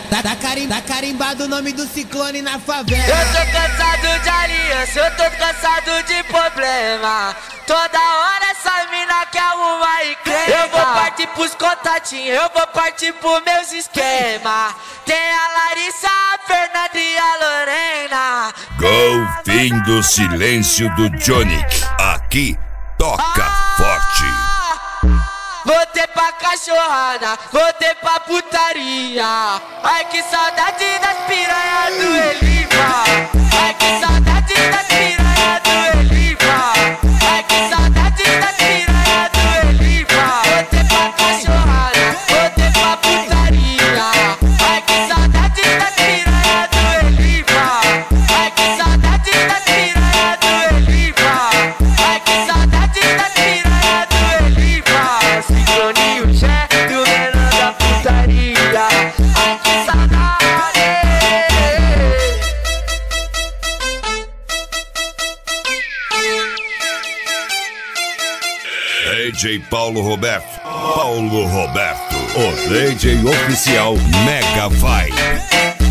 Tá carimbado o nome do ciclone na favela. Eu tô cansado de aliança, eu tô cansado de problema. Toda hora essa mina quer arrumar encrenca. Eu vou partir pros contatinhos, eu vou partir pros meus esquemas. Tem a Larissa, a Fernanda e a Lorena. Golfinho do silêncio do Johnnick. Aqui toca forte. Voltei pra cachorrada, voltei pra putaria. Ai que saudade das piranhas do Eliva. Ai que saudade das piranhas do Eliva. Ai que saudade das piranhas do Eliva. Voltei pra cachorrada, voltei pra putaria. Ai que saudade das piranhas do Eliva. Ai que saudade das piranhas do Eliva. Ai que saudade das piranhas do Eliva. Sincroninho, chefe, o menor da putaria. Ai que saudade. DJ Paulo Roberto. Paulo Roberto, o DJ oficial Mega Vibe.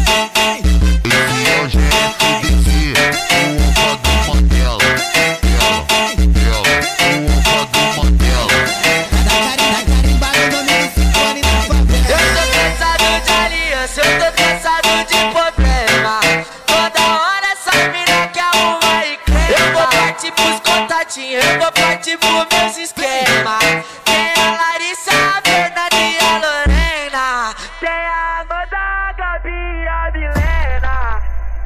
Eu tô cansado de problema. Toda hora essa mina quer arrumar encrenca. Eu vou partir pros contatinhos, eu vou partir pros meus esquemas. Tem a Larissa, a Fernanda e a Lorena. Tem a Amanda, a Gabi e a Milena.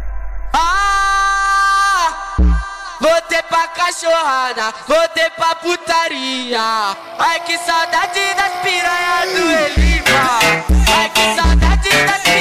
Voltei pra cachorrada, voltei pra putaria. Ai que saudade das piranhas do Eliva. Ai que saudade das